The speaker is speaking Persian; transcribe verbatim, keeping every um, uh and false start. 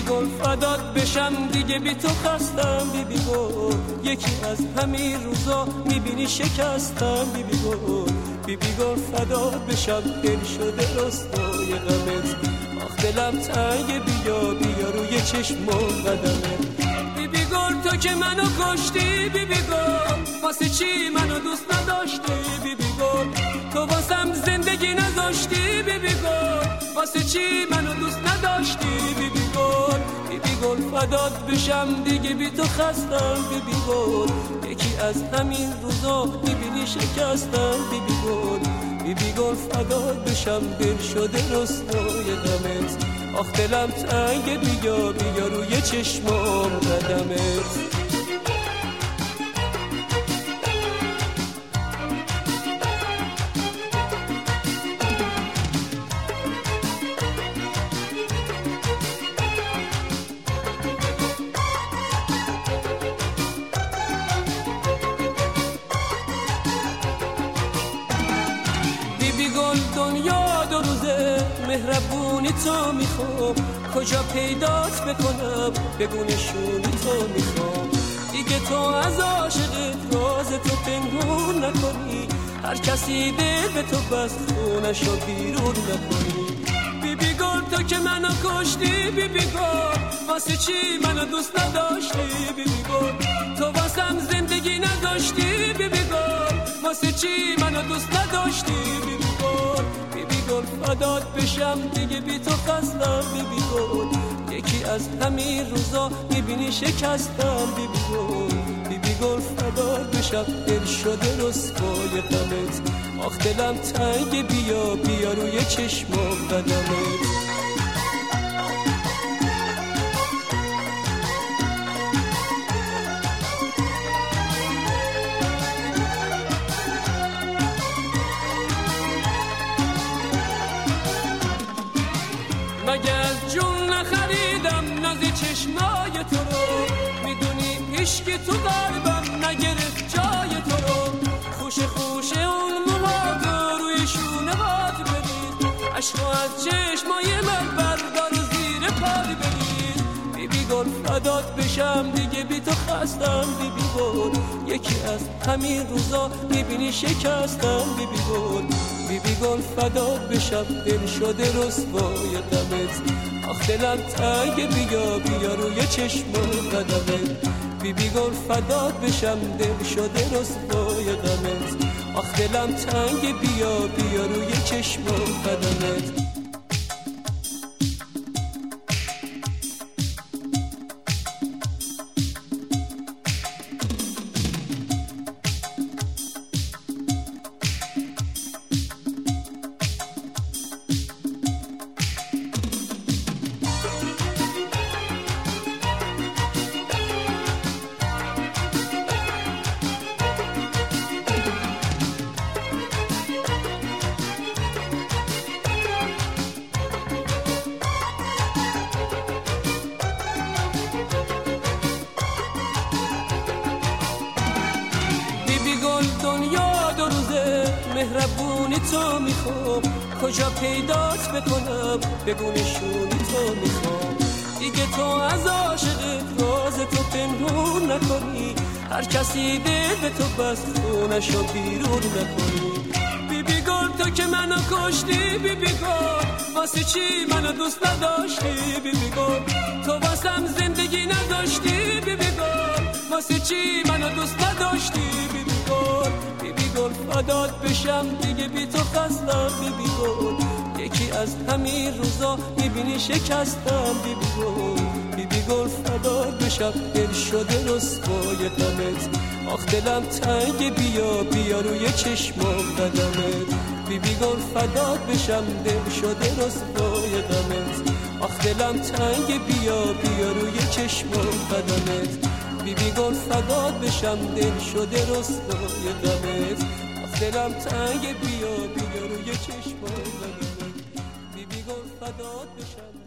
گل فدات بشم دیگه بی تو خستم بی بی گل یکی از همین روزا میبینی شکستم بی بی گل بی بی گل فدات بشم دل شده رستای غمت آخ دلم تنگ بیا بیا روی چشم و قدمت بی بی گل تو که منو کشتی بی بی گل واسه چی منو دوست نداشتی بی بی گل تو واسم زندگی نذاشتی بی بی گل واسه چی منو دوست نداشتی بی بی گل بی بی گل فدات بشم دیگه بی تو خستم بی بی گل یکی از همین روزا میبینی شکستم بی بی گل بی بی گل فدات بشم دل شده رسوای غمت آخ دلم تنگ بیا بیا روی چشمام قدمت دنیا دو روزه مهربونی تو میخوام کجا پیدات بکنم بگو نشونی تو میخوام دیگه تو از عاشقت راز تو پنهون نکنی هر کسی دل به تو بست خونشو بیرون نکنی بی بی گل تو که منو کشتی بی بی گل واسه چی منو دوست نداشتی بی بی گل تو واسم زندگی نداشتی بی بی گل واسه چی منو دوست نداشتی بی بی گل بی بی گل فدات بشم دیگه بی تو خستم بی بی گل یکی از همین روزا میبینی شکستم بی بی گل بی بی گل فدات بشم دل شده رسوای غمت آخ دلم تنگ بیا بیا روی چشمام قدمت مگر جون نخریدم نازی چشمای تو رو میدونی عشق تو قلبم نگرفت جای تو رو خوش خوش اون موهات روی شونه باد برید عشقو از چشمای من بردار زیر پاد برید بی بی گل فدات بشم دیگه بی تو خستم بی بی گل یکی از همین روزا میبینی شکستم بی بی گل بی بی گل فدات بشم دل شده رسوای غمت آخ دلم تنگ بیا بیا روی چشم و قدمت بی بی گل فدات بشم دل شده رسوای غمت آخ دلم تنگ بیا بیا روی چشم و قدمت دنیا دو روزه مهربونی تو میخوام کجا پیدات بکنم بگو نشونی تو میخوام دیگه تو از عاشقت راز تو پنهون نکنی هر کسی دل به تو بست خونشو بیرون نکنی بی بی گل تو که منو کشتی بی بی گل واسه چی منو دوست نداشتی بی بی گل تو واسم زندگی نداشتی بی بی گل واسه چی منو دوست نداشتی بی بی گل بی بی گل فدات بشم دیگه بی تو خستم بی بی گل یکی از همین روزا میبینی شکستم بی بی گل بی بی گل فدات بشم دل شده رسوای غمت آخ دلم تنگ بیا بیا روی چشمام قدمت بی بی گل فدات بشم دل شده رسوای غمت آخ دلم تنگ بیا بیا روی چشمام قدمت بی بی گل فدات بشم دل شده رسوای غمت آخ دلم تنگ بیا بیا روی چشمام قدمت بی بی گل فدات بشم